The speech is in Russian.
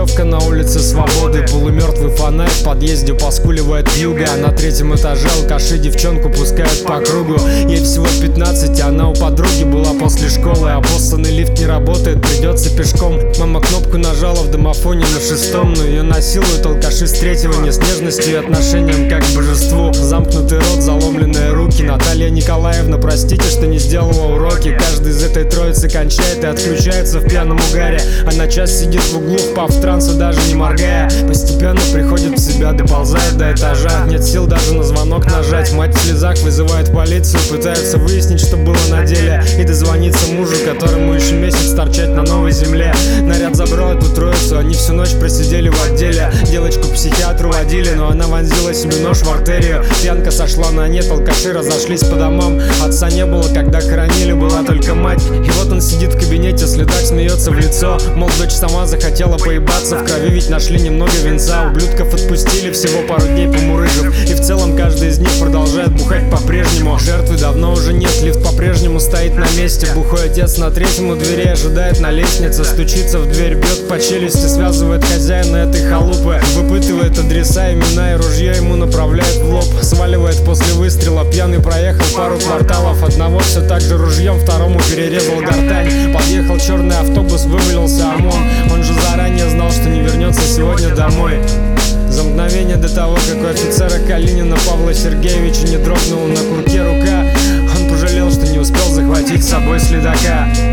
ночевка на улице Свободы. Полумертвый фонарь в подъезде поскуливает вьюга. На третьем этаже алкаши девчонку пускают по кругу. Ей всего 15, она у подруги была после школы. Обоссанный лифт не работает, придется пешком. Мама кнопку нажала в домофоне на 6-м, но ее насилуют алкаши с 3-го. Не с нежностью и отношением как к божеству. Замкнутый рот, заломленные руки. Наталья Николаевна, простите, что не сделала уроки. Каждый из этой троицы кончает и отключается в пьяном угаре. А на час сидит в углу, впав в транс и даже не моргая. Постепенно приходит в себя, доползает до этажа. Нет сил даже на звонок нажать. Мать в слезах вызывает полицию, пытается выяснить, что было на деле, и дозвониться мужу, которому еще месяц торчать на новой земле. Наряд забрал эту троицу, они всю ночь просидели в отделе. Девочку к психиатру водили, но она вонзила себе нож в артерию. Пьянка сошла на нет, алкаши разошлись по домам. Отца не было, когда хоронили, была только мать. И вот он сидит в кабинете, следак смеется в лицо. Мол, дочь сама захотела поебаться, в крови ведь нашли немного винца. Ублюдков отпустили всего пару дней помурыжив, и в целом каждый из них продолжает бухать по-прежнему. Жертвы давно уже нет, лифт по-прежнему стоит на месте. Бухой отец на 3-м у двери ожидает на лестнице. Стучится в дверь, бьет по челюсти, связывает хозяина этой халупы. Выпытывает адреса, имена и ружье ему направляет в лоб. Сваливает после выстрела, пьяный проехал пару кварталов. Одного все так же ружьем, второму перерезал гортань. Подъехал черный автобус, вывалился ОМОН. Он же заранее знал, что не вернется сегодня домой. За мгновение до того, как у офицера Калинина Павла Сергеевича не дрогнула на курке рука, он пожалел, что не успел захватить с собой следака.